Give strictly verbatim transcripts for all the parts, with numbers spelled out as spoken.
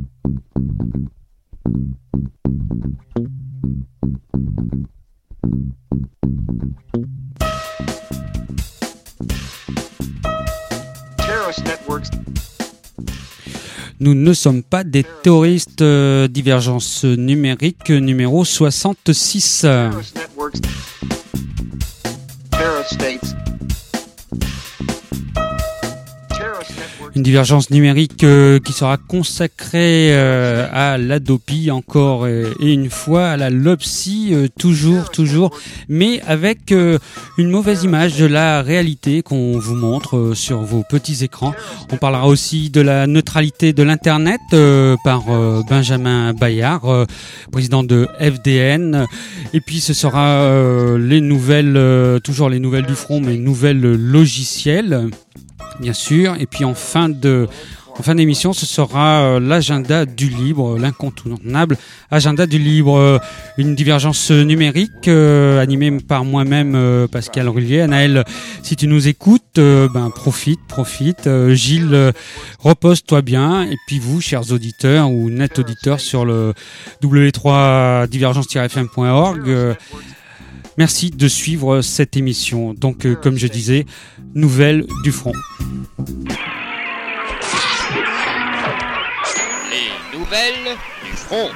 Nous ne sommes pas des terroristes. euh, Divergence numérique numéro soixante-six. Une divergence numérique euh, qui sera consacrée euh, à l'Adopi encore et, et une fois à la Lopsy, euh, toujours, toujours, mais avec euh, une mauvaise image de la réalité qu'on vous montre euh, sur vos petits écrans. On parlera aussi de la neutralité de l'Internet euh, par euh, Benjamin Bayard, euh, président de F D N. Et puis ce sera euh, les nouvelles, euh, toujours les nouvelles du front, mais nouvelles logicielles. Bien sûr, et puis en fin de en fin d'émission, ce sera euh, l'agenda du libre, l'incontournable agenda du libre, euh, une divergence numérique euh, animée par moi-même, euh, Pascal Rullier. Anaël, si tu nous écoutes, euh, ben profite, profite. Euh, Gilles, euh, repose-toi bien. Et puis vous, chers auditeurs ou net auditeurs sur le w trois divergence tiret f m point org. Euh, Merci de suivre cette émission. Donc, euh, comme je disais, nouvelles du front. Les nouvelles du front.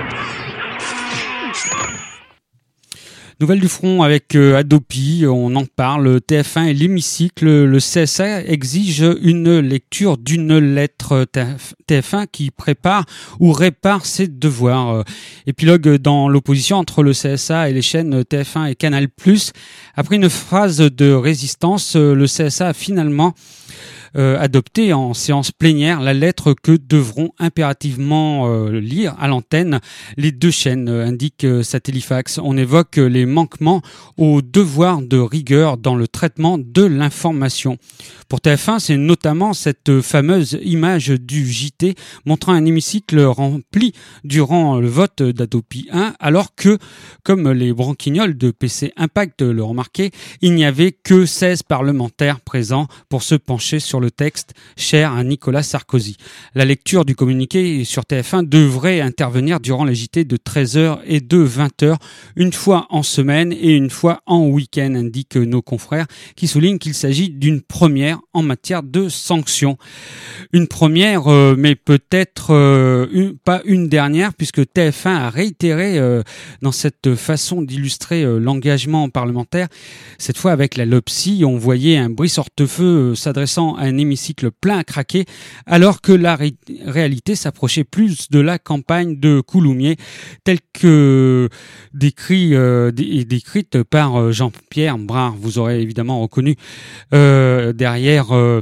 Nouvelles du front avec euh, Adopi, on en parle, T F un et l'hémicycle. Le C S A exige une lecture d'une lettre. T F un qui prépare ou répare ses devoirs. Épilogue dans l'opposition entre le C S A et les chaînes T F un et Canal plus. Après une phase de résistance, le C S A a finalement Euh, adopté en séance plénière la lettre que devront impérativement euh, lire à l'antenne les deux chaînes, euh, indique euh, Satellifax. On évoque euh, les manquements au devoir de rigueur dans le traitement de l'information. Pour T F un, c'est notamment cette fameuse image du J T montrant un hémicycle rempli durant le vote d'Adopi un, alors que, comme les branquignoles de P C Impact le remarquaient, il n'y avait que seize parlementaires présents pour se pencher sur le texte cher à Nicolas Sarkozy. La lecture du communiqué sur T F un devrait intervenir durant les J T de treize heures et de vingt heures, une fois en semaine et une fois en week-end, indiquent nos confrères, qui soulignent qu'il s'agit d'une première en matière de sanctions. Une première, euh, mais peut-être euh, une, pas une dernière, puisque T F un a réitéré euh, dans cette façon d'illustrer euh, l'engagement parlementaire. Cette fois avec la Lopsy, on voyait un Brice-Hortefeux euh, s'adressant à un hémicycle plein à craquer, alors que la ré- réalité s'approchait plus de la campagne de Coulommiers, telle que décrit, euh, dé- décrite par euh, Jean-Pierre Brard. Vous aurez évidemment reconnu euh, derrière euh,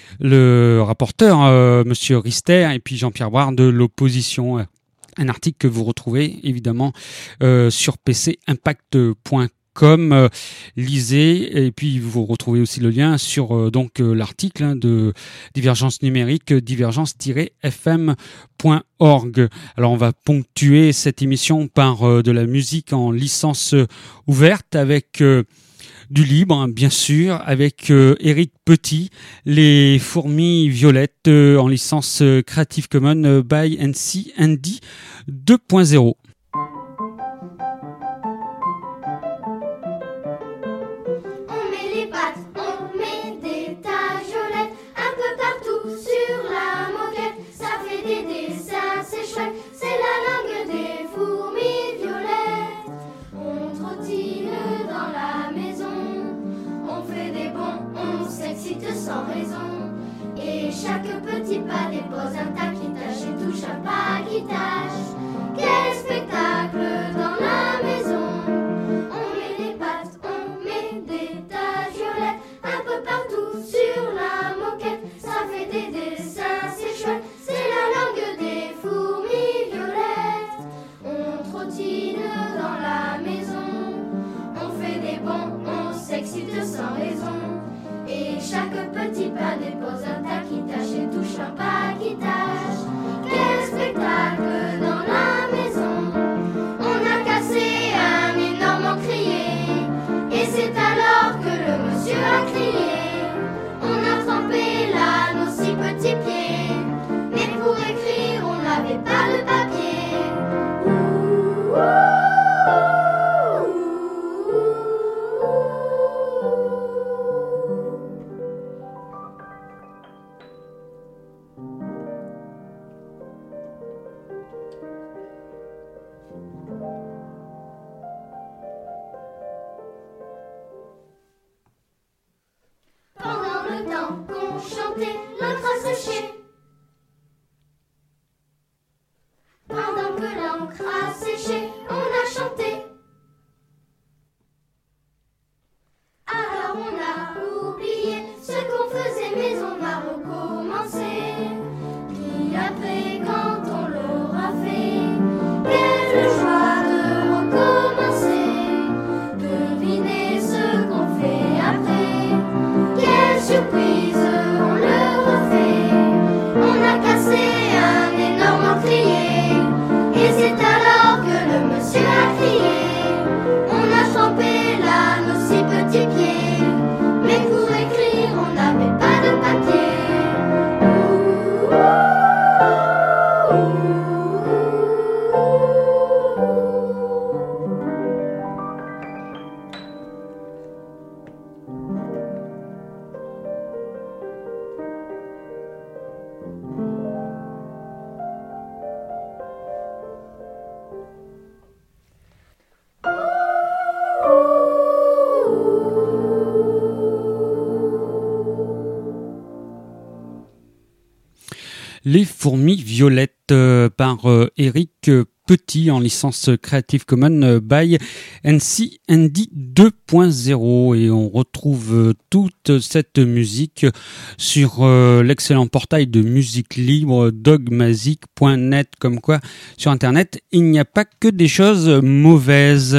le rapporteur, euh, Monsieur Rister, et puis Jean-Pierre Brard de l'opposition. Un article que vous retrouvez évidemment euh, sur p c impact point com. Euh, lisez, et puis vous retrouvez aussi le lien sur euh, donc euh, l'article hein, de Divergence numérique, divergence tiret f m point org. Alors on va ponctuer cette émission par euh, de la musique en licence euh, ouverte avec euh, du libre, hein, bien sûr, avec euh, Éric Petit, les fourmis violettes euh, en licence euh, Creative Commons euh, by N C N D deux point zéro. On met les pattes, on met des tagiolettes un peu partout sur la moquette. Ça fait des dessins, c'est chouette, c'est la langue des fourmis violettes. On trottine dans la maison, on fait des bons, on s'excite sans raison. Et chaque petit pas dépose un tas qui tâche et touche un pas qui tâche. Quel spectacle dans la maison! On met les pattes, on met des tagiolettes un peu partout sur la moquette. Ça fait des dessins, c'est chouette, c'est la langue des fourmis violettes. On trottine dans la maison, on fait des bons, on s'excite sans raison. Et chaque petit pas dépose un tas qui tâche et touche un pas qui tâche. n'avait pas de papier. Ouh, ouh. Pendant le temps qu'on chantait, l'encre a séché. Pendant que l'encre a séché, on a chanté. Alors on a oublié ce qu'on faisait, mais on a recommencé. Puis après, quand on l'aura fait, quelle joie de recommencer. Devinez ce qu'on fait après. Quelle surprise, on le refait. On a cassé un énorme encrier. Et c'est alors que le monsieur a crié. On a trempé là nos six petits pieds. Mais pour écrire, on n'avait pas de papier. Ouh, ouh, ouh. Les fourmis violettes euh, par euh, Eric Petit en licence Creative Commons euh, by N C N D deux point zéro, et on retrouve euh, toute cette musique sur euh, l'excellent portail de musique libre dogmazic point net. Comme quoi sur internet il n'y a pas que des choses mauvaises.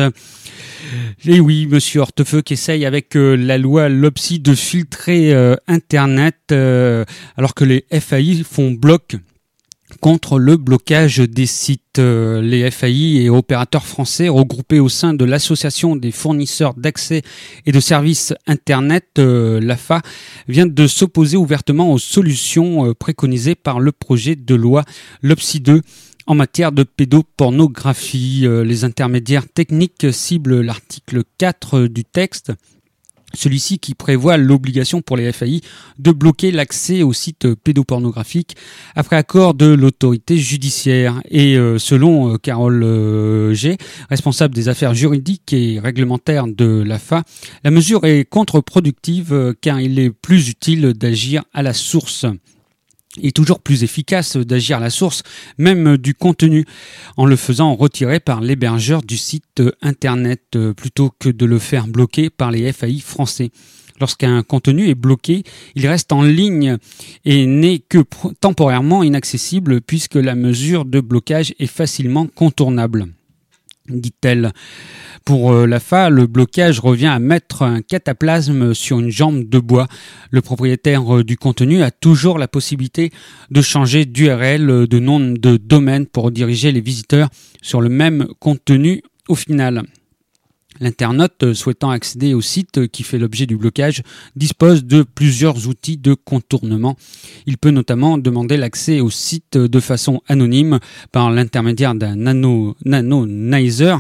Et oui, monsieur Hortefeux qui essaye avec euh, la loi LOPSI de filtrer euh, Internet euh, alors que les F A I font bloc contre le blocage des sites. Euh, les F A I et opérateurs français regroupés au sein de l'Association des fournisseurs d'accès et de services Internet, euh, l'A F A, viennent de s'opposer ouvertement aux solutions euh, préconisées par le projet de loi LOPSI deux. En matière de pédopornographie, euh, les intermédiaires techniques ciblent l'article quatre du texte, celui-ci qui prévoit l'obligation pour les F A I de bloquer l'accès aux sites pédopornographiques après accord de l'autorité judiciaire. Et euh, selon euh, Carole euh, G, responsable des affaires juridiques et réglementaires de l'A F A, la mesure est contre-productive euh, car il est plus utile d'agir à la source. Et toujours plus efficace d'agir à la source, même du contenu, en le faisant retirer par l'hébergeur du site internet, plutôt que de le faire bloquer par les F A I français. Lorsqu'un contenu est bloqué, il reste en ligne et n'est que temporairement inaccessible puisque la mesure de blocage est facilement contournable, dit-elle. Pour l'A F A, le blocage revient à mettre un cataplasme sur une jambe de bois. Le propriétaire du contenu a toujours la possibilité de changer d'U R L, de nom de domaine pour rediriger les visiteurs sur le même contenu au final. L'internaute souhaitant accéder au site qui fait l'objet du blocage dispose de plusieurs outils de contournement. Il peut notamment demander l'accès au site de façon anonyme par l'intermédiaire d'un anonymizer,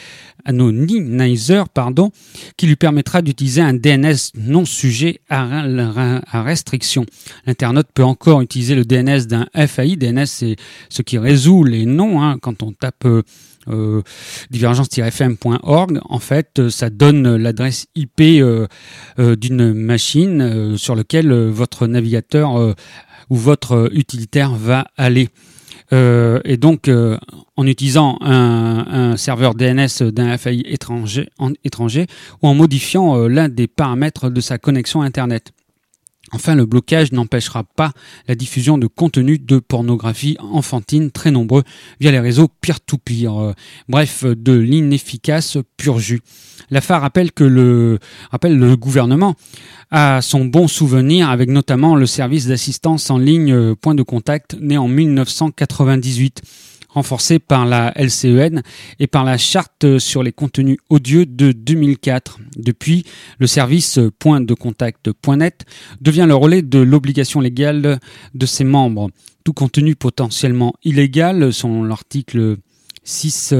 anonymizer pardon, qui lui permettra d'utiliser un D N S non sujet à, à restriction. L'internaute peut encore utiliser le D N S d'un F A I. D N S, c'est ce qui résout les noms, hein, quand on tape euh, Euh, divergence tiret f m point org. En fait, ça donne l'adresse I P euh, euh, d'une machine euh, sur laquelle euh, votre navigateur euh, ou votre utilitaire va aller. Euh, et donc, euh, en utilisant un, un serveur D N S d'un F A I étranger, en, étranger ou en modifiant euh, l'un des paramètres de sa connexion Internet. Enfin, le blocage n'empêchera pas la diffusion de contenus de pornographie enfantine très nombreux via les réseaux peer-to-peer. Euh, bref, de l'inefficace pur jus. L'A F A rappelle que le, rappelle le gouvernement a son bon souvenir avec notamment le service d'assistance en ligne Point de Contact, né en mille neuf cent quatre-vingt-dix-huit. renforcée par la L C E N et par la charte sur les contenus odieux de deux mille quatre. Depuis, le service point de contact point net devient le relais de l'obligation légale de ses membres. Tout contenu potentiellement illégal, selon l'article six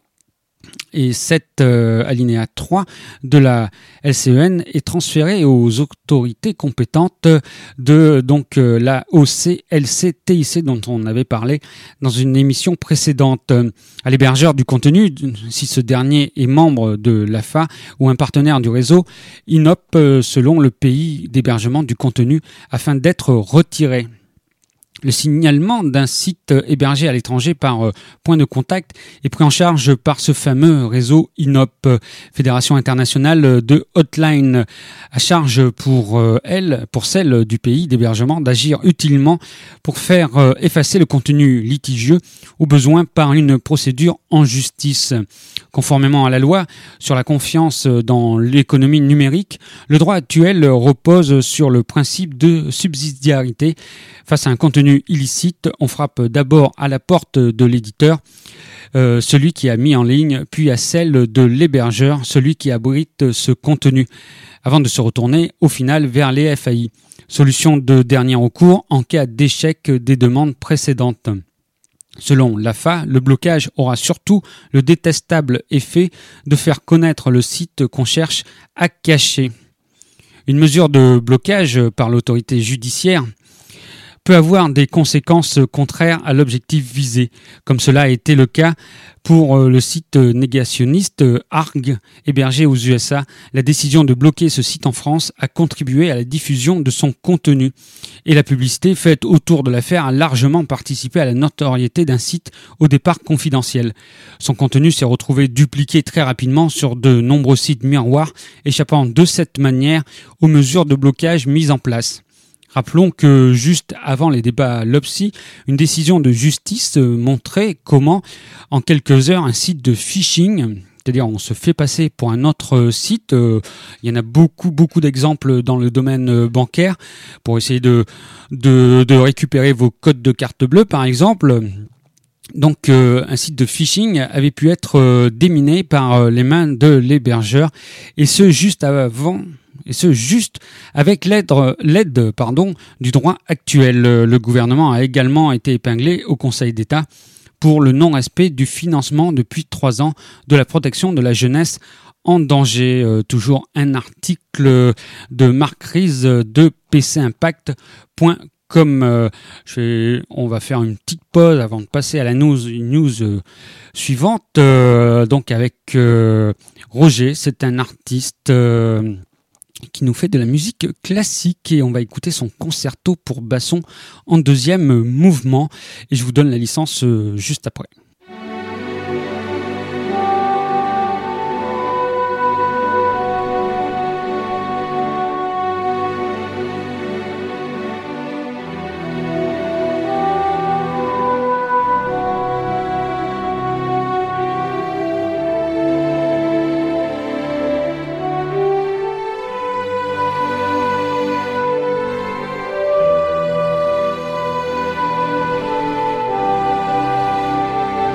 et sept euh, alinéa trois de la L C E N, est transféré aux autorités compétentes de donc euh, la O C L C T I C dont on avait parlé dans une émission précédente. À l'hébergeur du contenu, si ce dernier est membre de l'A F A ou un partenaire du réseau, INOP euh, selon le pays d'hébergement du contenu afin d'être retiré. Le signalement d'un site hébergé à l'étranger par euh, point de contact est pris en charge par ce fameux réseau INOP, euh, Fédération internationale de hotline, à charge pour euh, elle, pour celle du pays d'hébergement, d'agir utilement pour faire euh, effacer le contenu litigieux, au besoin par une procédure en justice. Conformément à la loi sur la confiance dans l'économie numérique, le droit actuel repose sur le principe de subsidiarité. Face à un contenu illicite, on frappe d'abord à la porte de l'éditeur, euh, celui qui a mis en ligne, puis à celle de l'hébergeur, celui qui abrite ce contenu, avant de se retourner au final vers les F A I. Solution de dernier recours en cas d'échec des demandes précédentes. Selon l'A F A, le blocage aura surtout le détestable effet de faire connaître le site qu'on cherche à cacher. Une mesure de blocage par l'autorité judiciaire peut avoir des conséquences contraires à l'objectif visé, comme cela a été le cas pour le site négationniste Arg, hébergé aux U S A. La décision de bloquer ce site en France a contribué à la diffusion de son contenu. Et la publicité faite autour de l'affaire a largement participé à la notoriété d'un site au départ confidentiel. Son contenu s'est retrouvé dupliqué très rapidement sur de nombreux sites miroirs, échappant de cette manière aux mesures de blocage mises en place. Rappelons que juste avant les débats L O P S I, une décision de justice montrait comment, en quelques heures, un site de phishing, c'est-à-dire on se fait passer pour un autre site, euh, il y en a beaucoup, beaucoup d'exemples dans le domaine bancaire, pour essayer de, de, de récupérer vos codes de carte bleue, par exemple. Donc euh, un site de phishing avait pu être euh, déminé par euh, les mains de l'hébergeur, et ce juste avant... Et ce, juste avec l'aide, l'aide pardon, du droit actuel. Le gouvernement a également été épinglé au Conseil d'État pour le non-respect du financement depuis trois ans de la protection de la jeunesse en danger. Euh, toujours un article de Marc Ries de p c impact point com. Euh, je vais, on va faire une petite pause avant de passer à la news, news euh, suivante. Euh, donc avec euh, Roger, c'est un artiste... Euh, qui nous fait de la musique classique, et on va écouter son concerto pour basson en deuxième mouvement, et je vous donne la licence juste après. Thank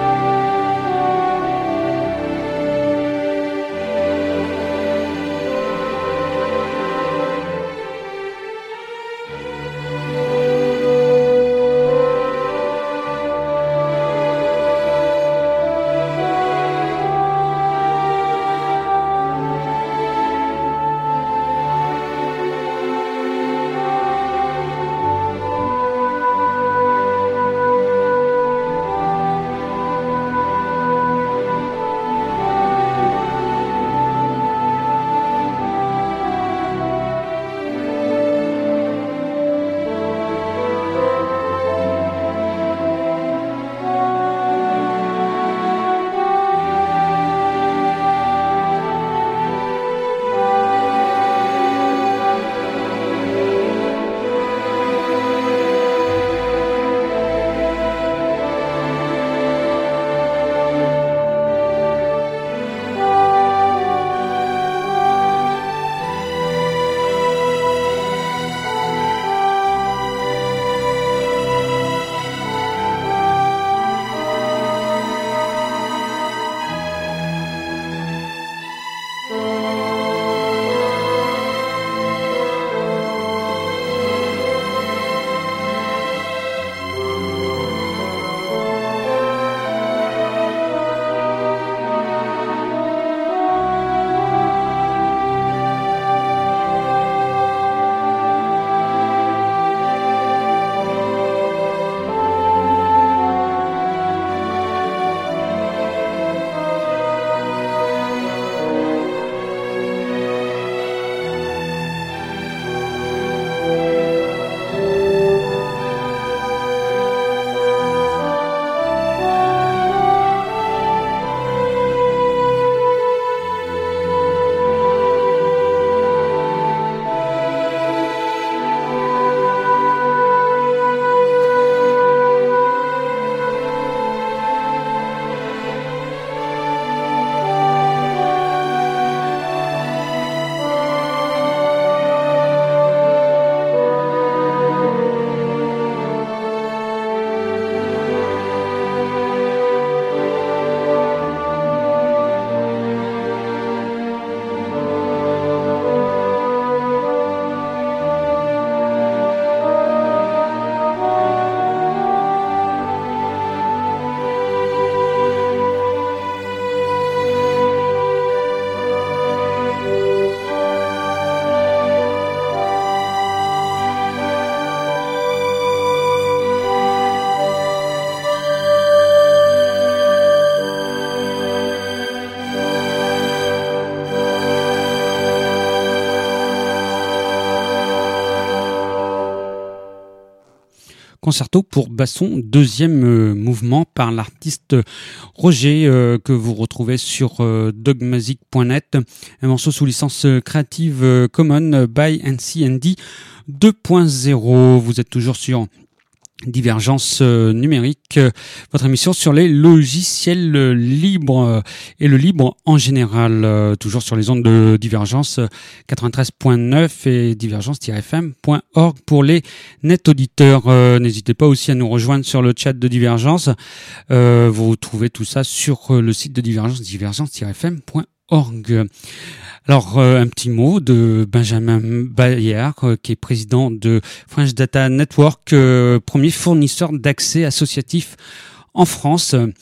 concerto pour basson, deuxième euh, mouvement par l'artiste Roger euh, que vous retrouvez sur euh, dogmazic point net, un morceau sous licence Creative euh, Commons by N C N D deux point zéro. Vous êtes toujours sur Divergence euh, numérique, euh, votre émission sur les logiciels euh, libres euh, et le libre en général, euh, toujours sur les ondes de Divergence euh, quatre-vingt-treize point neuf et divergence tiret f m point org pour les net auditeurs. Euh, n'hésitez pas aussi à nous rejoindre sur le chat de Divergence. Euh, vous trouvez tout ça sur euh, le site de Divergence, divergence tiret f m point org. Alors, euh, un petit mot de Benjamin Bayard, euh, qui est président de French Data Network, euh, premier fournisseur d'accès associatif en France, euh,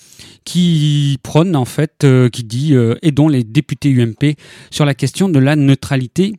qui prône en fait, euh, qui dit euh, aidons les députés U M P sur la question de la neutralité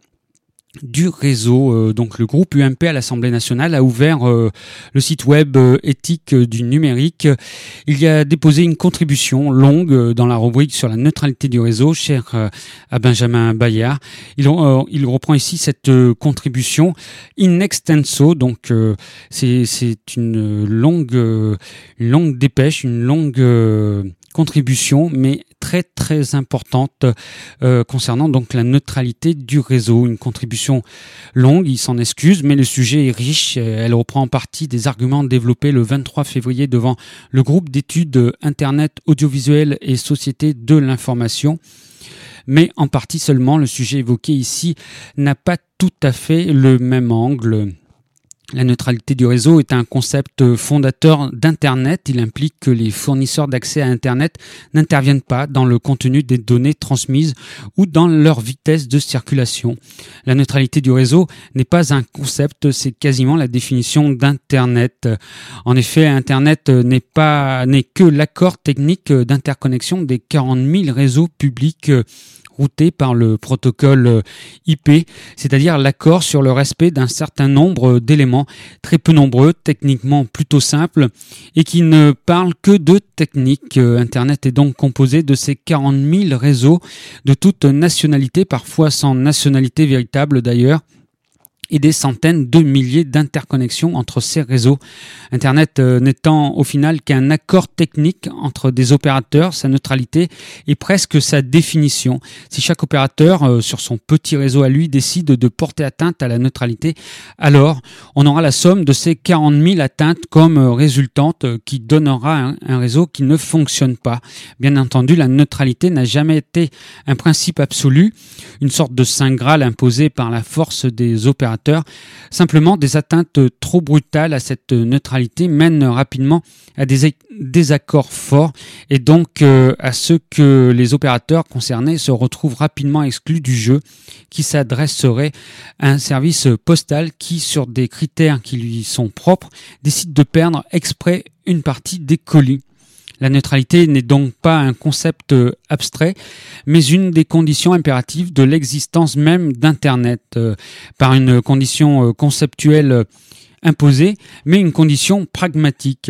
du réseau. Donc le groupe U M P à l'Assemblée nationale a ouvert euh, le site web euh, éthique du numérique. Il y a déposé une contribution longue euh, dans la rubrique sur la neutralité du réseau, chère euh, à Benjamin Bayard. Il, euh, il reprend ici cette euh, contribution in extenso, donc euh, c'est, c'est une longue, euh, une longue dépêche, une longue euh, contribution, mais très très importante euh, concernant donc la neutralité du réseau. Une contribution longue, il s'en excuse, mais le sujet est riche. Elle reprend en partie des arguments développés le vingt-trois février devant le groupe d'études Internet, audiovisuel et société de l'information. Mais en partie seulement, le sujet évoqué ici n'a pas tout à fait le même angle. La neutralité du réseau est un concept fondateur d'Internet. Il implique que les fournisseurs d'accès à Internet n'interviennent pas dans le contenu des données transmises ou dans leur vitesse de circulation. La neutralité du réseau n'est pas un concept, c'est quasiment la définition d'Internet. En effet, Internet n'est pas, n'est que l'accord technique d'interconnexion des quarante mille réseaux publics routé par le protocole I P, c'est-à-dire l'accord sur le respect d'un certain nombre d'éléments très peu nombreux, techniquement plutôt simples, et qui ne parlent que de technique. Internet est donc composé de ces quarante mille réseaux de toute nationalité, parfois sans nationalité véritable d'ailleurs, et des centaines de milliers d'interconnexions entre ces réseaux. Internet euh, n'étant au final qu'un accord technique entre des opérateurs, sa neutralité est presque sa définition. Si chaque opérateur, euh, sur son petit réseau à lui, décide de porter atteinte à la neutralité, alors on aura la somme de ces quarante mille atteintes comme euh, résultante euh, qui donnera un, un réseau qui ne fonctionne pas. Bien entendu, la neutralité n'a jamais été un principe absolu, une sorte de saint graal imposé par la force des opérateurs. Simplement, des atteintes trop brutales à cette neutralité mènent rapidement à des désaccords forts et donc euh, à ce que les opérateurs concernés se retrouvent rapidement exclus du jeu, qui s'adresserait à un service postal qui, sur des critères qui lui sont propres, décide de perdre exprès une partie des colis. La neutralité n'est donc pas un concept abstrait, mais une des conditions impératives de l'existence même d'Internet, euh, par une condition conceptuelle imposée, mais une condition pragmatique.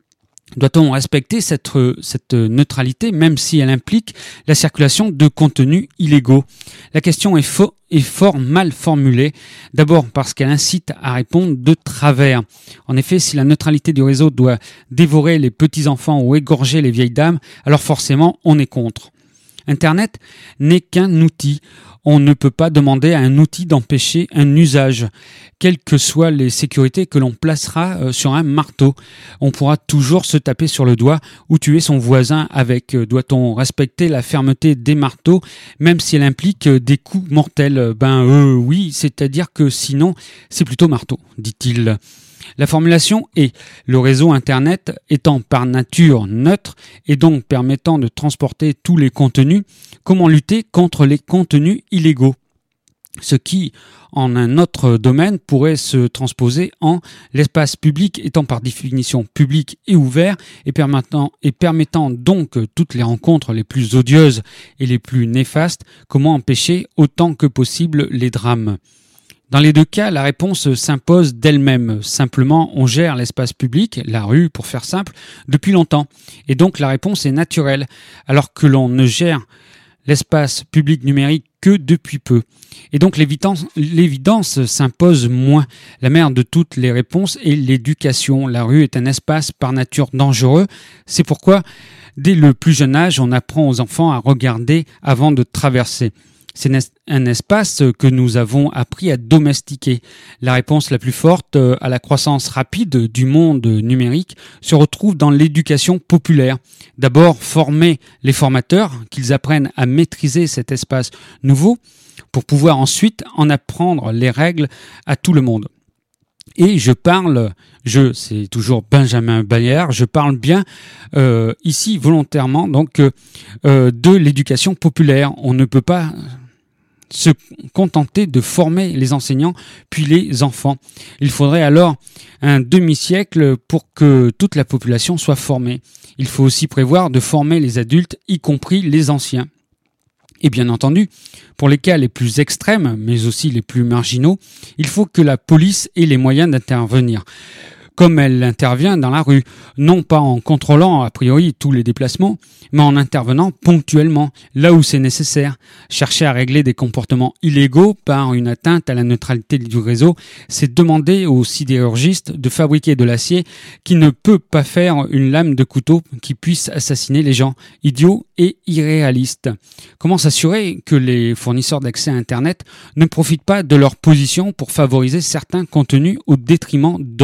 Doit-on respecter cette, cette neutralité, même si elle implique la circulation de contenus illégaux ? La question est, faux, est fort mal formulée. D'abord parce qu'elle incite à répondre de travers. En effet, si la neutralité du réseau doit dévorer les petits-enfants ou égorger les vieilles dames, alors forcément on est contre. Internet n'est qu'un outil. On ne peut pas demander à un outil d'empêcher un usage, quelles que soient les sécurités que l'on placera sur un marteau. On pourra toujours se taper sur le doigt ou tuer son voisin avec. Doit-on respecter la fermeté des marteaux, même si elle implique des coups mortels ? Ben euh, oui, c'est-à-dire que sinon, c'est plutôt marteau, dit-il. La formulation est « le réseau Internet étant par nature neutre et donc permettant de transporter tous les contenus, comment lutter contre les contenus illégaux ?» Ce qui, en un autre domaine, pourrait se transposer en « l'espace public étant par définition public et ouvert et permettant, et permettant donc toutes les rencontres les plus odieuses et les plus néfastes, comment empêcher autant que possible les drames ?» Dans les deux cas, la réponse s'impose d'elle-même. Simplement, on gère l'espace public, la rue pour faire simple, depuis longtemps. Et donc la réponse est naturelle. Alors que l'on ne gère l'espace public numérique que depuis peu. Et donc l'évidence, l'évidence s'impose moins. La mère de toutes les réponses est l'éducation. La rue est un espace par nature dangereux. C'est pourquoi, dès le plus jeune âge, on apprend aux enfants à regarder avant de traverser. C'est un espace que nous avons appris à domestiquer. La réponse la plus forte à la croissance rapide du monde numérique se retrouve dans l'éducation populaire. D'abord, former les formateurs, qu'ils apprennent à maîtriser cet espace nouveau pour pouvoir ensuite en apprendre les règles à tout le monde. Et je parle, je, c'est toujours Benjamin Bayard, je parle bien euh, ici volontairement donc euh, de l'éducation populaire. On ne peut pas se contenter de former les enseignants puis les enfants. Il faudrait alors un demi-siècle pour que toute la population soit formée. Il faut aussi prévoir de former les adultes, y compris les anciens. Et bien entendu, pour les cas les plus extrêmes, mais aussi les plus marginaux, il faut que la police ait les moyens d'intervenir. Comme elle intervient dans la rue, non pas en contrôlant a priori tous les déplacements, mais en intervenant ponctuellement, là où c'est nécessaire. Chercher à régler des comportements illégaux par une atteinte à la neutralité du réseau, c'est demander aux sidérurgistes de fabriquer de l'acier qui ne peut pas faire une lame de couteau qui puisse assassiner les gens, idiots et irréalistes. Comment s'assurer que les fournisseurs d'accès à Internet ne profitent pas de leur position pour favoriser certains contenus au détriment d'autres ?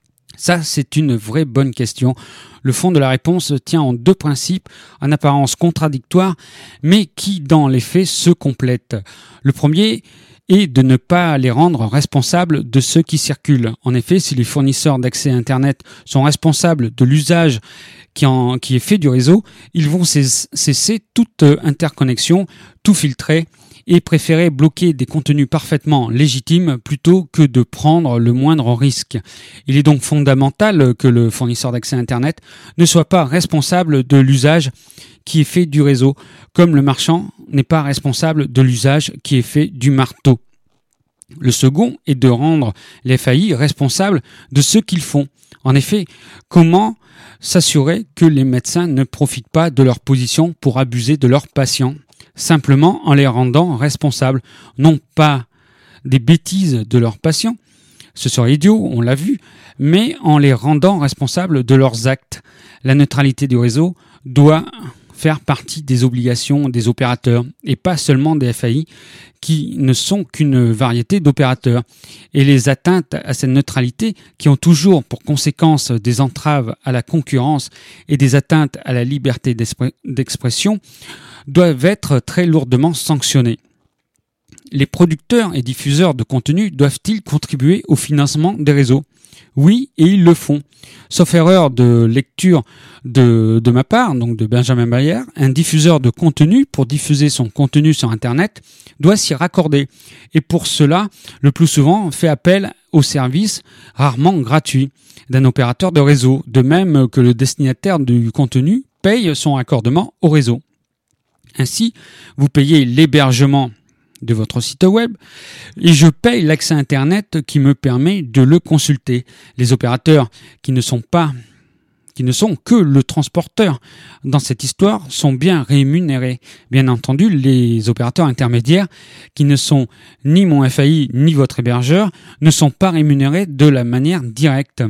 Ça, c'est une vraie bonne question. Le fond de la réponse tient en deux principes, en apparence contradictoires, mais qui, dans les faits, se complètent. Le premier est de ne pas les rendre responsables de ce qui circule. En effet, si les fournisseurs d'accès à Internet sont responsables de l'usage qui, en, qui est fait du réseau, ils vont cesser toute interconnexion, tout filtrer, et préférer bloquer des contenus parfaitement légitimes plutôt que de prendre le moindre risque. Il est donc fondamental que le fournisseur d'accès à Internet ne soit pas responsable de l'usage qui est fait du réseau, comme le marchand n'est pas responsable de l'usage qui est fait du marteau. Le second est de rendre les F A I responsables de ce qu'ils font. En effet, comment s'assurer que les médecins ne profitent pas de leur position pour abuser de leurs patients ? Simplement en les rendant responsables, non pas des bêtises de leurs patients, ce serait idiot, on l'a vu, mais en les rendant responsables de leurs actes. La neutralité du réseau doit faire partie des obligations des opérateurs et pas seulement des F A I qui ne sont qu'une variété d'opérateurs. Et les atteintes à cette neutralité qui ont toujours pour conséquence des entraves à la concurrence et des atteintes à la liberté d'expression doivent être très lourdement sanctionnées. Les producteurs et diffuseurs de contenu doivent-ils contribuer au financement des réseaux ? Oui, et ils le font. Sauf erreur de lecture de, de ma part, donc de Benjamin Bayard, un diffuseur de contenu, pour diffuser son contenu sur Internet, doit s'y raccorder. Et pour cela, le plus souvent, fait appel aux services, rarement gratuits, d'un opérateur de réseau, de même que le destinataire du contenu paye son raccordement au réseau. Ainsi, vous payez l'hébergement de votre site web et je paye l'accès Internet qui me permet de le consulter. Les opérateurs qui ne sont pas, qui ne sont que le transporteur dans cette histoire sont bien rémunérés. Bien entendu, les opérateurs intermédiaires qui ne sont ni mon F A I ni votre hébergeur ne sont pas rémunérés de la manière directe.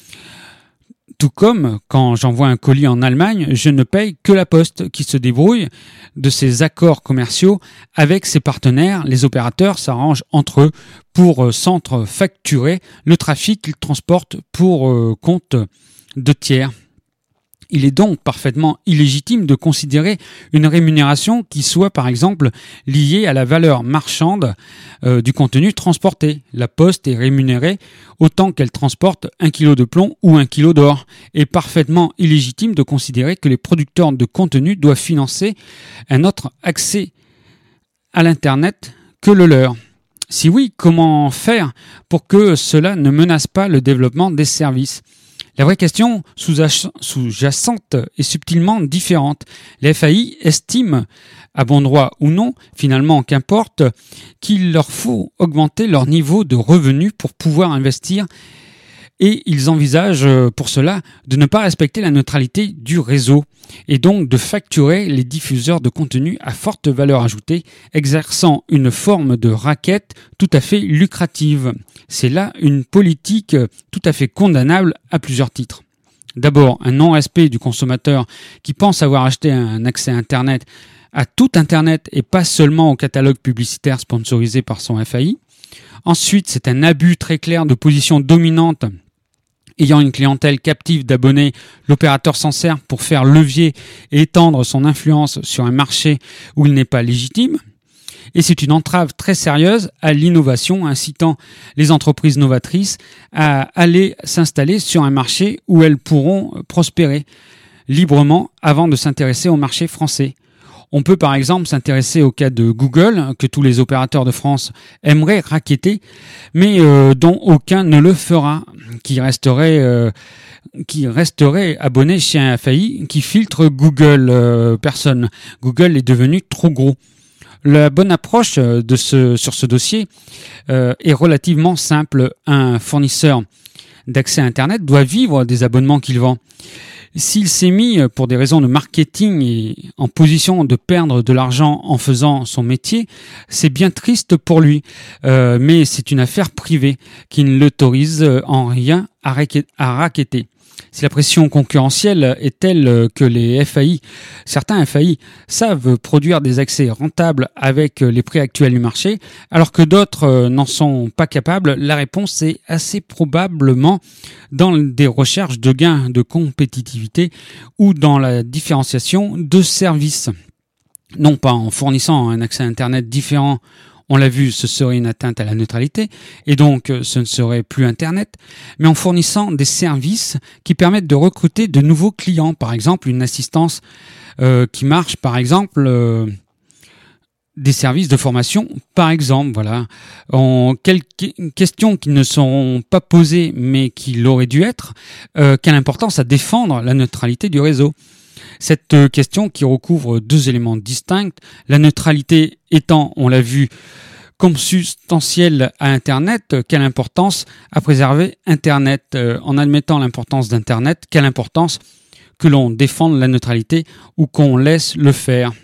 Tout comme, quand j'envoie un colis en Allemagne, je ne paye que la Poste qui se débrouille de ses accords commerciaux avec ses partenaires. Les opérateurs s'arrangent entre eux pour s'entre-facturer le trafic qu'ils transportent pour euh, compte de tiers. Il est donc parfaitement illégitime de considérer une rémunération qui soit par exemple liée à la valeur marchande euh, du contenu transporté. La Poste est rémunérée autant qu'elle transporte un kilo de plomb ou un kilo d'or. Et parfaitement illégitime de considérer que les producteurs de contenu doivent financer un autre accès à l'Internet que le leur. Si oui, comment faire pour que cela ne menace pas le développement des services ? La vraie question sous-jacente est subtilement différente. Les F A I estiment, à bon droit ou non, finalement qu'importe, qu'il leur faut augmenter leur niveau de revenus pour pouvoir investir Et ils envisagent pour cela de ne pas respecter la neutralité du réseau et donc de facturer les diffuseurs de contenu à forte valeur ajoutée, exerçant une forme de racket tout à fait lucrative. C'est là une politique tout à fait condamnable à plusieurs titres. D'abord, un non-respect du consommateur qui pense avoir acheté un accès à Internet à tout Internet et pas seulement au catalogue publicitaire sponsorisé par son F A I. Ensuite, c'est un abus très clair de position dominante. Ayant une clientèle captive d'abonnés, l'opérateur s'en sert pour faire levier et étendre son influence sur un marché où il n'est pas légitime. Et c'est une entrave très sérieuse à l'innovation, incitant les entreprises novatrices à aller s'installer sur un marché où elles pourront prospérer librement avant de s'intéresser au marché français. On peut par exemple s'intéresser au cas de Google, que tous les opérateurs de France aimeraient racketter, mais euh, dont aucun ne le fera, qui resterait, euh, qui resterait abonné chez un F A I qui filtre Google. Euh, personne. Google est devenu trop gros. La bonne approche de ce, sur ce dossier euh, est relativement simple. Un fournisseur d'accès à Internet doit vivre des abonnements qu'il vend. S'il s'est mis pour des raisons de marketing et en position de perdre de l'argent en faisant son métier, c'est bien triste pour lui. Euh, mais c'est une affaire privée qui ne l'autorise en rien à, raquet- à racketter. Si la pression concurrentielle est telle que les F A I, certains F A I savent produire des accès rentables avec les prix actuels du marché, alors que d'autres n'en sont pas capables, la réponse est assez probablement dans des recherches de gains de compétitivité ou dans la différenciation de services. Non pas en fournissant un accès à Internet différent. On l'a vu, ce serait une atteinte à la neutralité et donc ce ne serait plus Internet, mais en fournissant des services qui permettent de recruter de nouveaux clients, par exemple une assistance euh, qui marche, par exemple euh, des services de formation, par exemple, voilà. En quelques questions qui ne seront pas posées mais qui l'auraient dû être, euh, quelle importance à défendre la neutralité du réseau ? Cette question qui recouvre deux éléments distincts, la neutralité étant, on l'a vu, consubstantielle à Internet, quelle importance à préserver Internet euh, en admettant l'importance d'Internet, quelle importance que l'on défende la neutralité ou qu'on laisse le faire.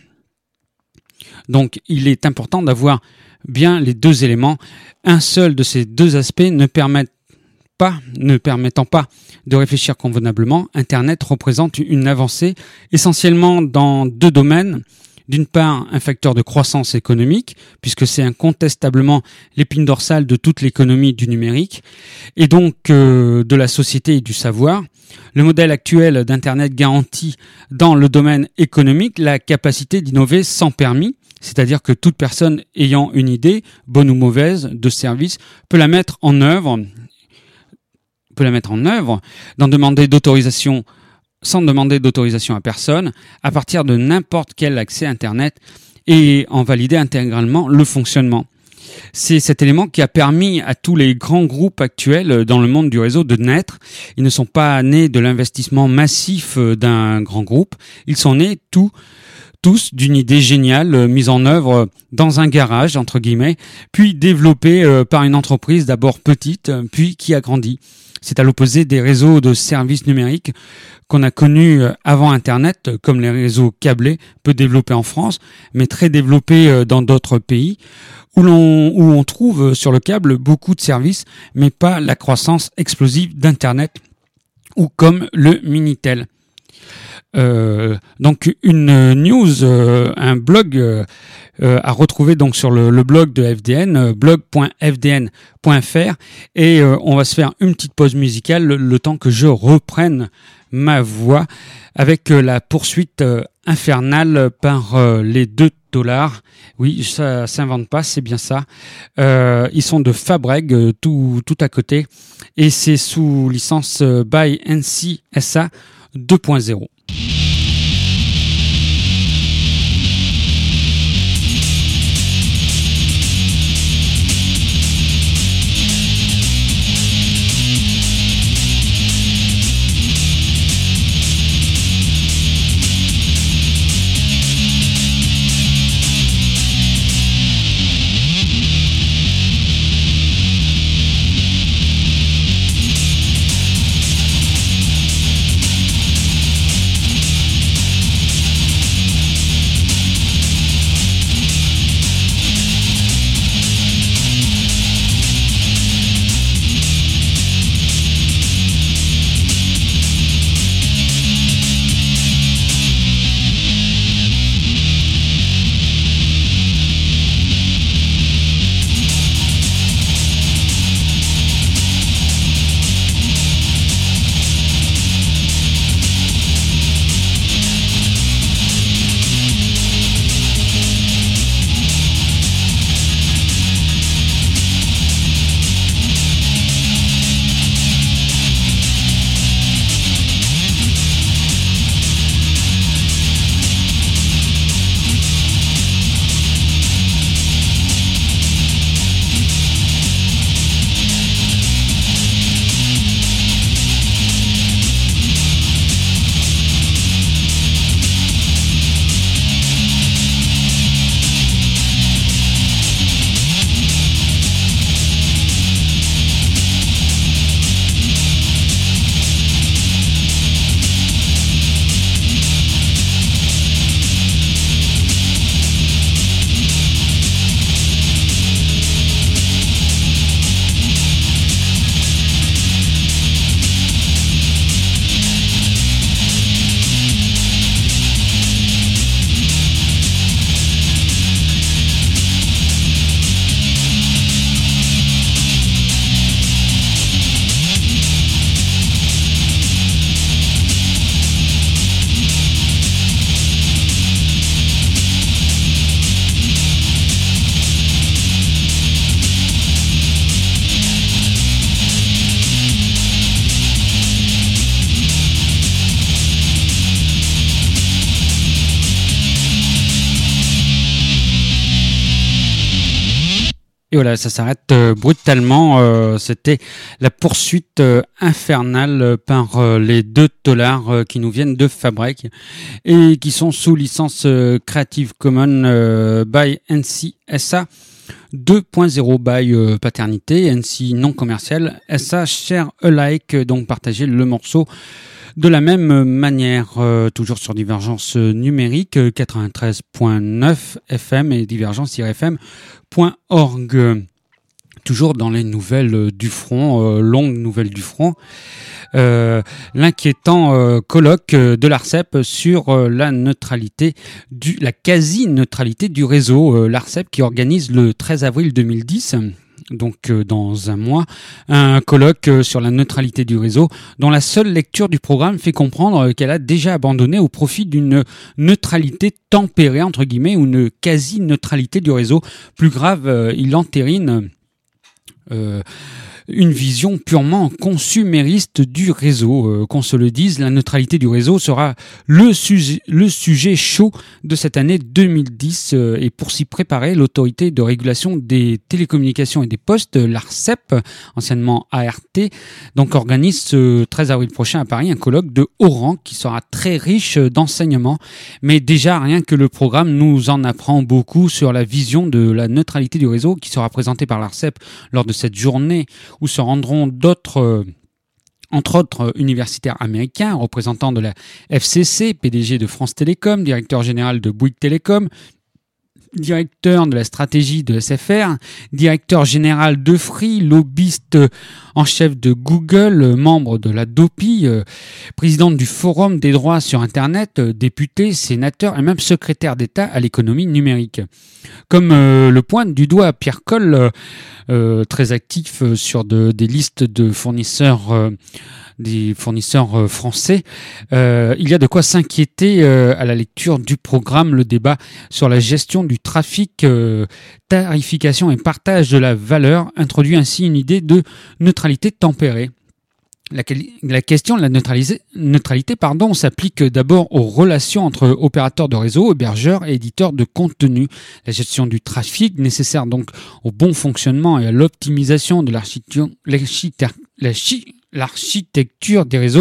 Donc il est important d'avoir bien les deux éléments. Un seul de ces deux aspects ne permet pas, ne permettant pas de réfléchir convenablement, Internet représente une avancée essentiellement dans deux domaines. D'une part, un facteur de croissance économique, puisque c'est incontestablement l'épine dorsale de toute l'économie du numérique, et donc euh, de la société et du savoir. Le modèle actuel d'Internet garantit dans le domaine économique la capacité d'innover sans permis, c'est-à-dire que toute personne ayant une idée, bonne ou mauvaise, de service, peut la mettre en œuvre, peut la mettre en œuvre, d'en demander d'autorisation sans demander d'autorisation à personne, à partir de n'importe quel accès Internet et en valider intégralement le fonctionnement. C'est cet élément qui a permis à tous les grands groupes actuels dans le monde du réseau de naître. Ils ne sont pas nés de l'investissement massif d'un grand groupe, ils sont nés tous tous d'une idée géniale mise en œuvre dans un garage, entre guillemets, puis développée par une entreprise d'abord petite, puis qui a grandi. C'est à l'opposé des réseaux de services numériques qu'on a connus avant Internet, comme les réseaux câblés, peu développés en France, mais très développés dans d'autres pays, où l'on, où on trouve sur le câble beaucoup de services, mais pas la croissance explosive d'Internet, ou comme le Minitel. Euh, donc une news, euh, un blog euh, euh, à retrouver donc sur le, le blog de F D N, euh, blog point f d n point f r, et euh, on va se faire une petite pause musicale le, le temps que je reprenne ma voix avec euh, la poursuite euh, infernale par euh, les deux dollars. Oui, ça s'invente pas, c'est bien ça. Euh, ils sont de Fabreg, euh, tout tout à côté, et c'est sous licence euh, by N C S A deux point zéro. voilà, ça s'arrête euh, brutalement. Euh, c'était la poursuite euh, infernale par euh, les deux dollars euh, qui nous viennent de Fabrec et qui sont sous licence euh, Creative Commons euh, by N C S A deux point zéro by euh, paternité, N C non commercial, S A share alike, donc partager le morceau de la même manière, euh, toujours sur Divergence numérique, euh, quatre-vingt-treize point neuf F M et divergence tiret f m point org. Toujours dans les nouvelles du front, euh, longues nouvelles du front. Euh, l'inquiétant euh, colloque de l'ARCEP sur euh, la neutralité, du, la quasi-neutralité du réseau. Euh, L'ARCEP qui organise le treize avril deux mille dix, donc euh, dans un mois, un colloque euh, sur la neutralité du réseau, dont la seule lecture du programme fait comprendre euh, qu'elle a déjà abandonné au profit d'une neutralité tempérée, entre guillemets, ou une quasi-neutralité du réseau. Plus grave, euh, il entérine euh, une vision purement consumériste du réseau. Euh, qu'on se le dise, la neutralité du réseau sera le sujet, le sujet chaud de cette année deux mille dix. Euh, et pour s'y préparer, l'autorité de régulation des télécommunications et des postes, l'ARCEP, anciennement A R T, donc organise ce treize avril prochain à Paris un colloque de haut rang qui sera très riche d'enseignements. Mais déjà, rien que le programme nous en apprend beaucoup sur la vision de la neutralité du réseau qui sera présentée par l'ARCEP lors de cette journée, où se rendront d'autres, euh, entre autres universitaires américains, représentants de la F C C, P D G de France Télécom, directeur général de Bouygues Télécom, directeur de la stratégie de S F R, directeur général de Free, lobbyiste en chef de Google, membre de la DOPI, euh, présidente du Forum des droits sur Internet, euh, député, sénateur et même secrétaire d'État à l'économie numérique. Comme euh, le pointe du doigt Pierre Coll, euh, euh, très actif euh, sur de, des listes de fournisseurs euh, des fournisseurs euh, français, euh, il y a de quoi s'inquiéter euh, à la lecture du programme. Le débat sur la gestion du trafic, euh, tarification et partage de la valeur introduit ainsi une idée de neutralité tempérée. La, la question de la neutralité pardon, s'applique d'abord aux relations entre opérateurs de réseau, hébergeurs et éditeurs de contenu. La gestion du trafic, nécessaire donc au bon fonctionnement et à l'optimisation de l'architecture, l'architecture des réseaux,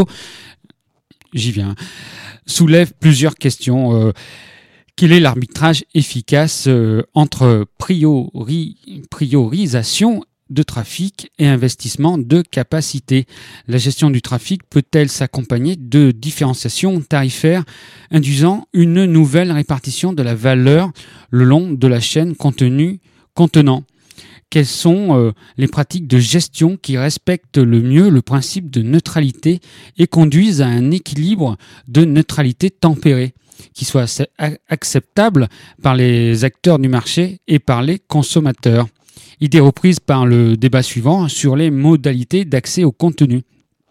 j'y viens, soulève plusieurs questions. Euh, quel est l'arbitrage efficace euh, entre priori, priorisation de trafic et investissement de capacité? La gestion du trafic peut-elle s'accompagner de différenciation tarifaire induisant une nouvelle répartition de la valeur le long de la chaîne contenu contenant? Quelles sont euh, les pratiques de gestion qui respectent le mieux le principe de neutralité et conduisent à un équilibre de neutralité tempérée qui soit acceptable par les acteurs du marché et par les consommateurs? Idée reprise par le débat suivant sur les modalités d'accès au contenu.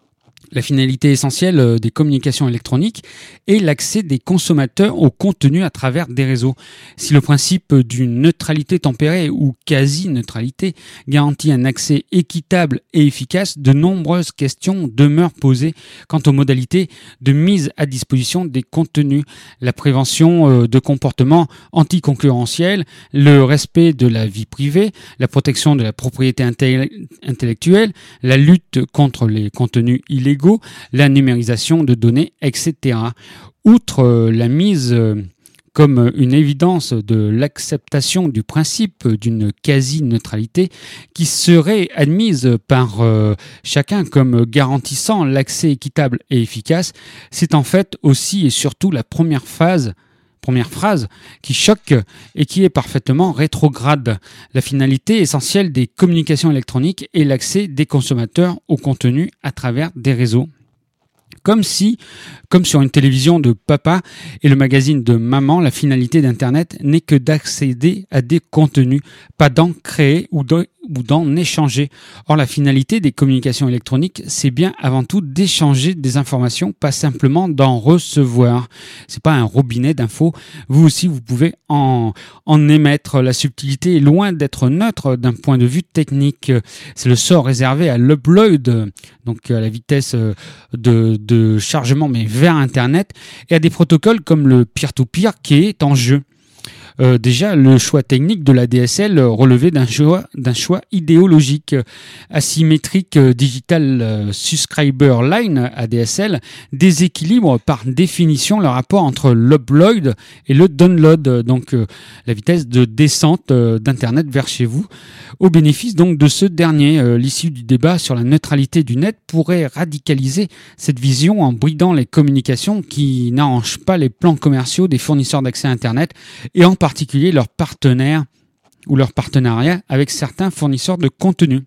La finalité essentielle des communications électroniques est l'accès des consommateurs au contenu à travers des réseaux. Si le principe d'une neutralité tempérée ou quasi-neutralité garantit un accès équitable et efficace, de nombreuses questions demeurent posées quant aux modalités de mise à disposition des contenus, la prévention de comportements anticoncurrentiels, le respect de la vie privée, la protection de la propriété intellectuelle, la lutte contre les contenus illégaux, la numérisation de données, et cetera. Outre euh, la mise euh, comme une évidence de l'acceptation du principe d'une quasi-neutralité qui serait admise par euh, chacun comme garantissant l'accès équitable et efficace, c'est en fait aussi et surtout la première phase Première phrase qui choque et qui est parfaitement rétrograde. La finalité essentielle des communications électroniques est l'accès des consommateurs au contenu à travers des réseaux. Comme si, comme sur une télévision de papa et le magazine de maman, la finalité d'Internet n'est que d'accéder à des contenus, pas d'en créer ou de ou d'en échanger. Or, la finalité des communications électroniques, c'est bien avant tout d'échanger des informations, pas simplement d'en recevoir. C'est pas un robinet d'infos. Vous aussi, vous pouvez en, en émettre. La subtilité est loin d'être neutre d'un point de vue technique. C'est le sort réservé à l'upload, donc à la vitesse de, de chargement, mais vers Internet, et à des protocoles comme le peer-to-peer qui est en jeu. Euh, déjà, le choix technique de la D S L relevait d'un choix, d'un choix idéologique. Asymmetric Digital Subscriber Line, A D S L, déséquilibre par définition le rapport entre l'upload et le download, donc euh, la vitesse de descente euh, d'Internet vers chez vous, au bénéfice donc de ce dernier. Euh, l'issue du débat sur la neutralité du net pourrait radicaliser cette vision en bridant les communications qui n'arrangent pas les plans commerciaux des fournisseurs d'accès à Internet et en particulier leurs partenaires ou leurs partenariats avec certains fournisseurs de contenu.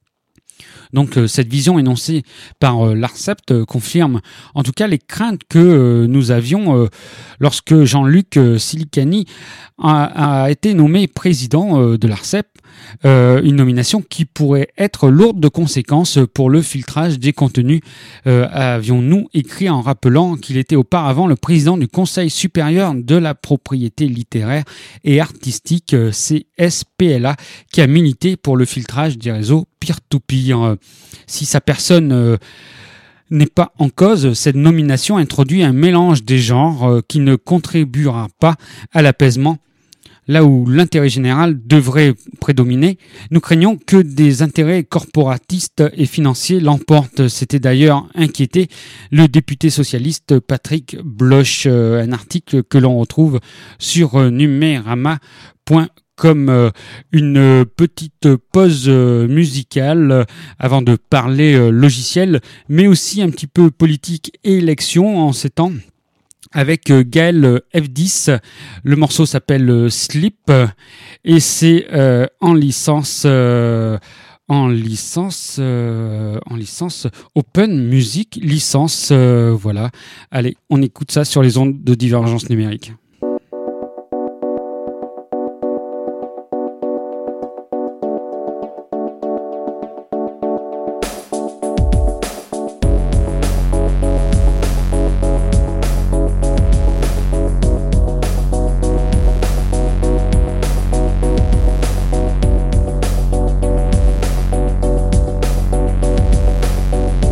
Donc euh, cette vision énoncée par euh, l'ARCEP euh, confirme en tout cas les craintes que euh, nous avions euh, lorsque Jean-Luc euh, Silicani a, a été nommé président euh, de l'ARCEP, euh, une nomination qui pourrait être lourde de conséquences pour le filtrage des contenus. Euh, avions-nous écrit en rappelant qu'il était auparavant le président du Conseil supérieur de la propriété littéraire et artistique, euh, C S P L A, qui a milité pour le filtrage des réseaux peer-to-peer. Si sa personne euh, n'est pas en cause, cette nomination introduit un mélange des genres euh, qui ne contribuera pas à l'apaisement. Là où l'intérêt général devrait prédominer, nous craignons que des intérêts corporatistes et financiers l'emportent. C'était d'ailleurs inquiété le député socialiste Patrick Bloch, euh, un article que l'on retrouve sur euh, numérama point com. Comme une petite pause musicale avant de parler logiciel, mais aussi un petit peu politique et élection en ces temps, avec Gaël F dix. Le morceau s'appelle Sleep et c'est euh, en licence euh, en licence euh, en licence Open Music licence. Euh, voilà. Allez, on écoute ça sur les ondes de Divergence Numérique.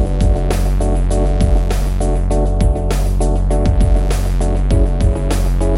Sleep.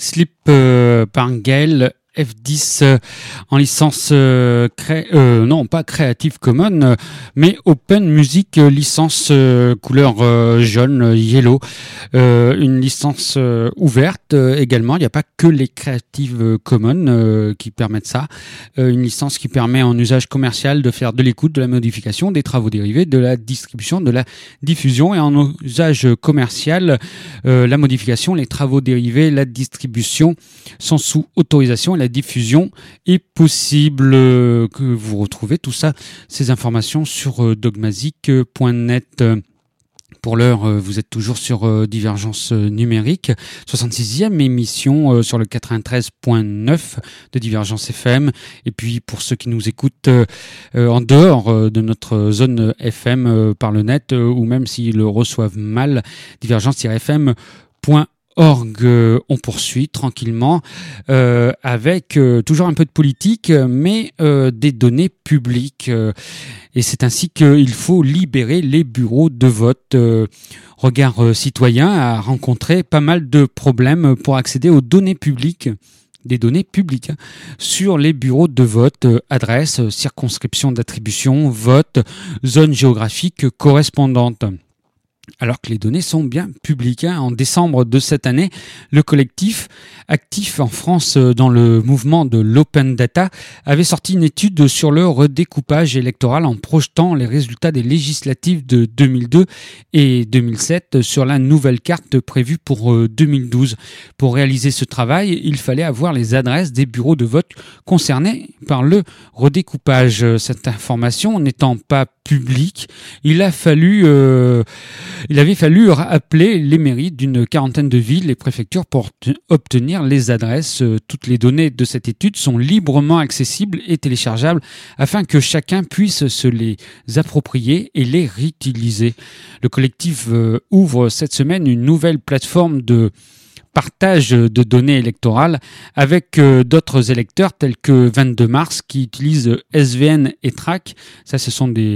Sleep euh, par Gaël F dix euh, en licence euh, cré... euh, non pas Creative Commons euh, mais Open Music euh, licence euh, couleur euh, jaune euh, yellow, euh, une licence euh, ouverte euh, également. Il n'y a pas que les Creative Commons euh, qui permettent ça, euh, une licence qui permet en usage commercial de faire de l'écoute, de la modification, des travaux dérivés, de la distribution, de la diffusion, et en usage commercial euh, la modification, les travaux dérivés, la distribution sont sous autorisation et la diffusion est possible. Euh, que vous retrouvez tout ça, ces informations sur euh, dogmazic point net. Pour l'heure, euh, vous êtes toujours sur euh, Divergence numérique, soixante-sixième émission euh, sur le quatre-vingt-treize point neuf de Divergence F M. Et puis pour ceux qui nous écoutent euh, euh, en dehors euh, de notre zone F M euh, par le net, euh, ou même s'ils le reçoivent mal, divergence tiret f m point org. Euh, on poursuit tranquillement euh, avec euh, toujours un peu de politique, mais euh, des données publiques. Euh, et c'est ainsi qu'il faut libérer les bureaux de vote. Euh, Regard euh, Citoyen a rencontré pas mal de problèmes pour accéder aux données publiques. Des données publiques hein, sur les bureaux de vote, euh, adresse, circonscription d'attribution, vote, zone géographique correspondante. Alors que les données sont bien publiques. En décembre de cette année, le collectif actif en France dans le mouvement de l'open data avait sorti une étude sur le redécoupage électoral en projetant les résultats des législatives de deux mille deux et deux mille sept sur la nouvelle carte prévue pour deux mille douze. Pour réaliser ce travail, il fallait avoir les adresses des bureaux de vote concernés par le redécoupage. Cette information n'étant pas publique, il a fallu, euh, il avait fallu appeler les mairies d'une quarantaine de villes et préfectures pour t- obtenir les adresses. Toutes les données de cette étude sont librement accessibles et téléchargeables afin que chacun puisse se les approprier et les réutiliser. Le collectif euh, ouvre cette semaine une nouvelle plateforme de partage de données électorales avec euh, d'autres électeurs tels que vingt-deux mars qui utilisent S V N et Track. Ça, ce sont des,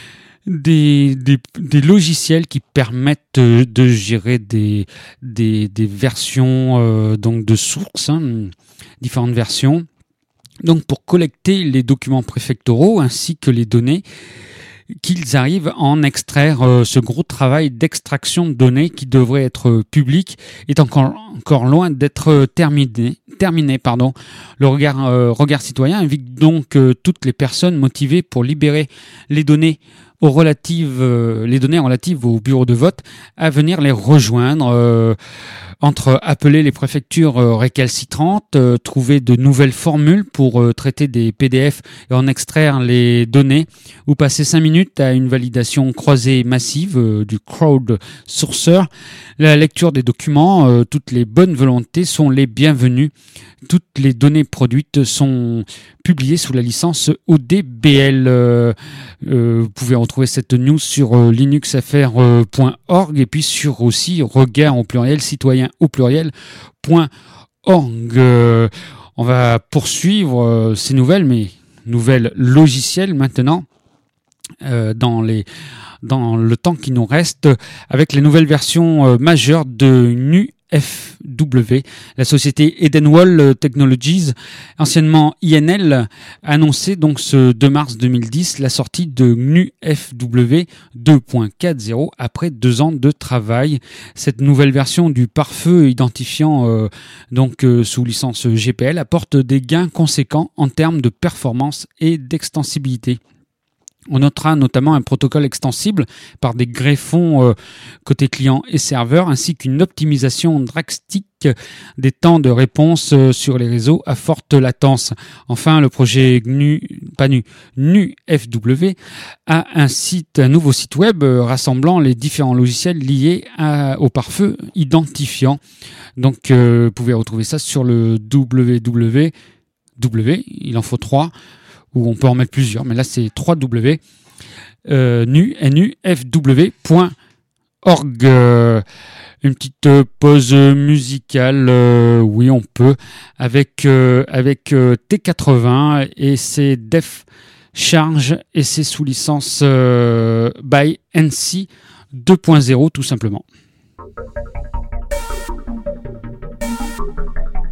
des, des, des logiciels qui permettent de, de gérer des, des, des versions euh, donc de sources, hein, différentes versions. Donc, pour collecter les documents préfectoraux ainsi que les données, qu'ils arrivent à en extraire. Euh, ce gros travail d'extraction de données qui devrait être public est encore, encore loin d'être terminé. terminé pardon. Le regard, euh, regard citoyen invite donc euh, toutes les personnes motivées pour libérer les données aux relatives, euh, les données relatives au bureau de vote à venir les rejoindre. Euh, entre appeler les préfectures euh, récalcitrantes, euh, trouver de nouvelles formules pour euh, traiter des P D F et en extraire les données, ou passer cinq minutes à une validation croisée massive euh, du crowdsourcer. La lecture des documents, euh, toutes les bonnes volontés sont les bienvenues. Toutes les données produites sont publiées sous la licence O D B L. Euh, euh, vous pouvez retrouver cette news sur euh, linux f r point org et puis sur aussi regard au pluriel citoyen au pluriel point org. Euh, on va poursuivre euh, ces nouvelles, mais nouvelles logicielles maintenant euh, dans les dans le temps qui nous reste avec les nouvelles versions euh, majeures de N U F W. La société Edenwall Technologies, anciennement I N L, a annoncé donc ce deux mars deux mille dix la sortie de N U F W deux point quatre zéro après deux ans de travail. Cette nouvelle version du pare-feu identifiant euh, donc euh, sous licence G P L apporte des gains conséquents en termes de performance et d'extensibilité. On notera notamment un protocole extensible par des greffons euh, côté client et serveur, ainsi qu'une optimisation drastique des temps de réponse euh, sur les réseaux à forte latence. Enfin, le projet G N U, pas N U, N U F W a un site, un nouveau site web euh, rassemblant les différents logiciels liés à, au pare-feu identifiant. Donc, euh, vous pouvez retrouver ça sur le w w w, il en faut trois, ou on peut en mettre plusieurs, mais là c'est trois w euh, N U F W point org. Euh, une petite pause musicale, euh, oui on peut, avec euh, avec euh, T quatre-vingts et c'est Def Charge et c'est sous licence euh, by N C deux point zéro tout simplement.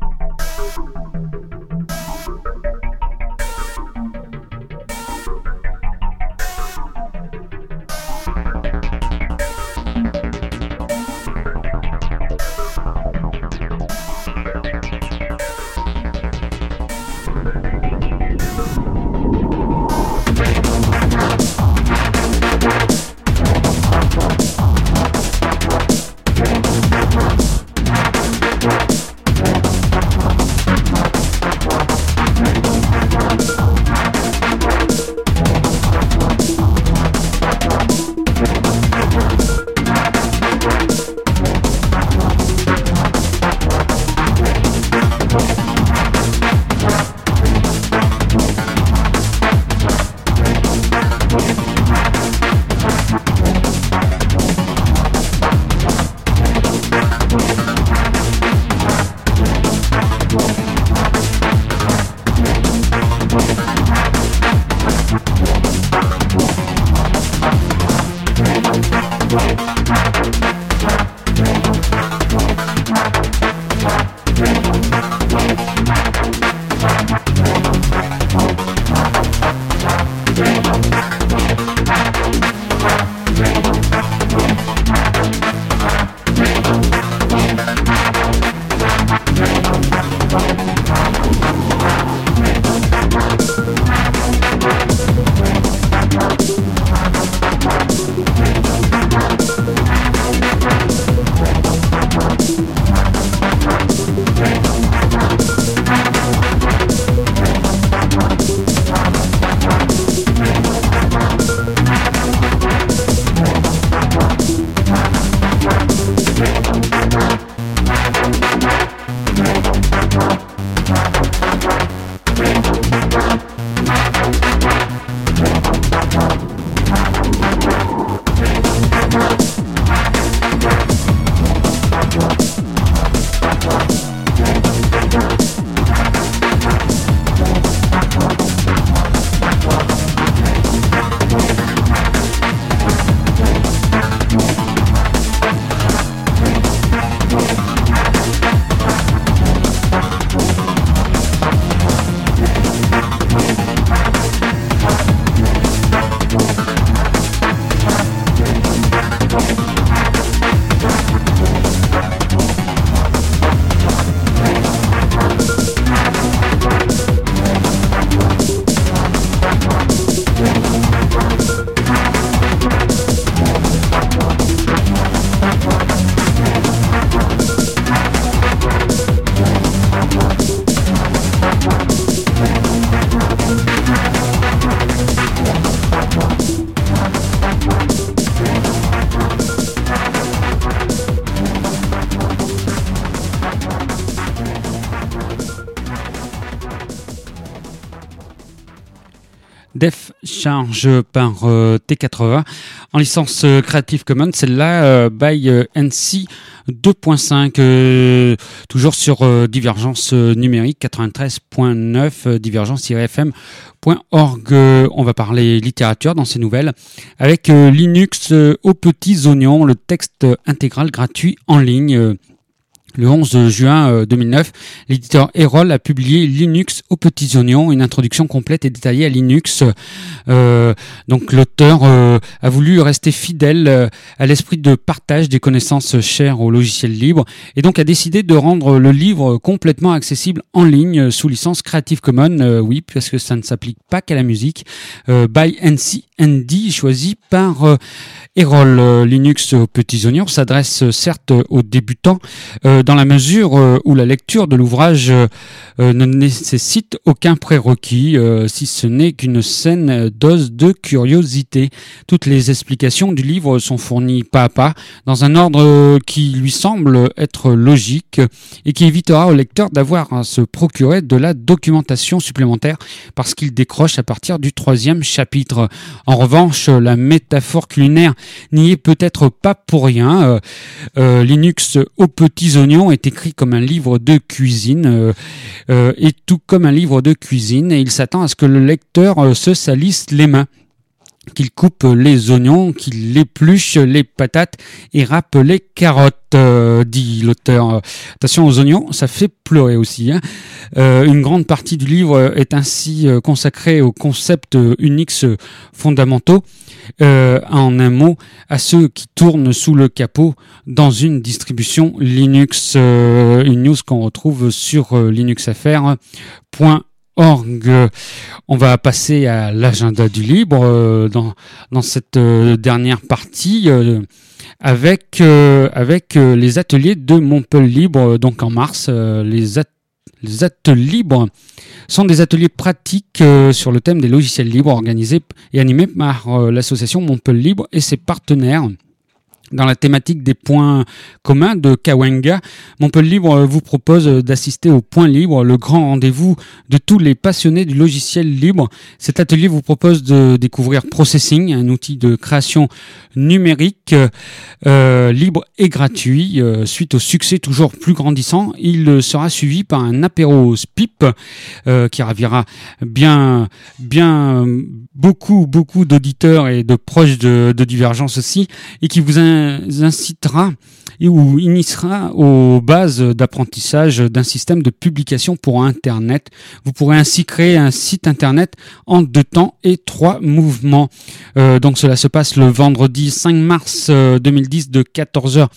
charge par euh, T quatre-vingts en licence euh, Creative Commons, celle-là euh, by euh, N C deux point cinq, euh, toujours sur euh, Divergence euh, numérique quatre-vingt-treize point neuf, euh, divergence tiret f m point org. Euh, on va parler littérature dans ces nouvelles avec euh, Linux euh, aux petits oignons, le texte intégral gratuit en ligne. Euh, Le onze juin deux mille neuf, l'éditeur Erol a publié Linux aux petits oignons, une introduction complète et détaillée à Linux. Euh, donc l'auteur euh, a voulu rester fidèle euh, à l'esprit de partage des connaissances chères au logiciel libre et donc a décidé de rendre le livre complètement accessible en ligne sous licence Creative Commons, euh, oui, parce que ça ne s'applique pas qu'à la musique, euh, by N C N D, choisi par euh, Erol. Euh, Linux aux petits oignons s'adresse euh, certes aux débutants, euh, dans la mesure euh, où la lecture de l'ouvrage euh, ne nécessite aucun prérequis, euh, si ce n'est qu'une saine dose de curiosité. Toutes les explications du livre sont fournies pas à pas, dans un ordre euh, qui lui semble être logique et qui évitera au lecteur d'avoir à se procurer de la documentation supplémentaire parce qu'il décroche à partir du troisième chapitre. En revanche, la métaphore culinaire n'y est peut-être pas pour rien. Euh, euh, Linux aux petits oignons est écrit comme un livre de cuisine euh, euh, et tout comme un livre de cuisine et il s'attend à ce que le lecteur euh, se salisse les mains, qu'il coupe les oignons, qu'il épluche les patates et râpe les carottes, euh, dit l'auteur. Attention aux oignons, ça fait pleurer aussi. Hein. Euh, une grande partie du livre est ainsi consacrée aux concepts Unix fondamentaux, euh, en un mot, à ceux qui tournent sous le capot dans une distribution Linux. Euh, une news qu'on retrouve sur euh, linuxaffaires point org. On va passer à l'agenda du libre euh, dans dans cette euh, dernière partie euh, avec euh, avec euh, les ateliers de Montpellier Libre. Donc en mars, euh, les at- les ateliers libres sont des ateliers pratiques euh, sur le thème des logiciels libres organisés et animés par euh, l'association Montpellier Libre et ses partenaires. Dans la thématique des points communs de Cahuenga, Montpellier Libre vous propose d'assister au Point Libre, le grand rendez-vous de tous les passionnés du logiciel libre. Cet atelier vous propose de découvrir Processing, un outil de création numérique euh, libre et gratuit. Euh, suite au succès toujours plus grandissant, il sera suivi par un apéro Spip euh, qui ravira bien, bien beaucoup, beaucoup d'auditeurs et de proches de, de Divergence aussi, et qui vous a incitera et ou initiera aux bases d'apprentissage d'un système de publication pour Internet. Vous pourrez ainsi créer un site Internet en deux temps et trois mouvements. Euh, donc cela se passe le vendredi cinq mars deux mille dix de quatorze heures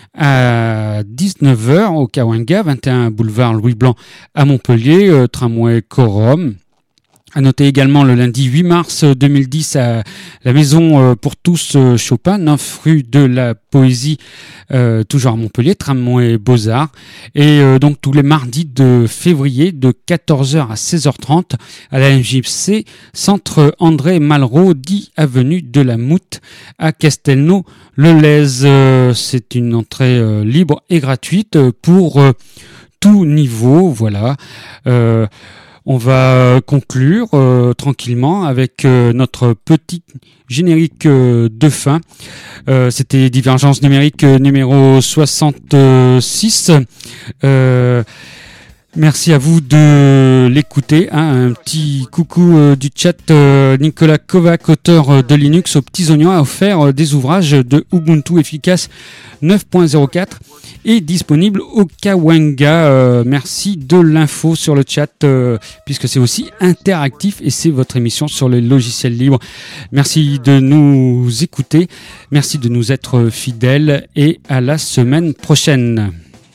à dix-neuf heures au Cahuenga, vingt et un boulevard Louis Blanc à Montpellier, euh, tramway Corum. À noter également le lundi huit mars deux mille dix à la Maison pour tous Chopin, neuf rue de la Poésie, euh, toujours à Montpellier, tramway Beaux-Arts. Et euh, donc tous les mardis de février de quatorze heures à seize heures trente à la M J C, centre André Malraux, dix avenue de la Moute à Castelnau-le-Lez. Euh, c'est une entrée euh, libre et gratuite pour euh, tout niveau. Voilà. Euh, On va conclure euh, tranquillement avec euh, notre petit générique euh, de fin. Euh, c'était Divergence numérique euh, numéro soixante-six. Euh, Merci à vous de l'écouter. Hein. Un petit coucou euh, du chat. Euh, Nicolas Kovac, auteur euh, de Linux aux petits oignons, a offert euh, des ouvrages de Ubuntu Efficace neuf point zéro quatre et disponible au Cahuenga. Euh, merci de l'info sur le chat, euh, puisque c'est aussi interactif et c'est votre émission sur les logiciels libres. Merci de nous écouter. Merci de nous être fidèles et à la semaine prochaine.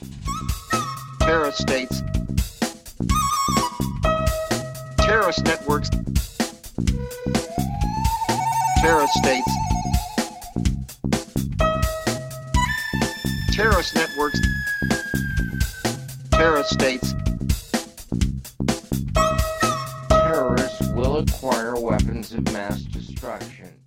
Terrorist states, terrorist networks, terrorist states, terrorist networks, terrorist states. Terrorists will acquire weapons of mass destruction.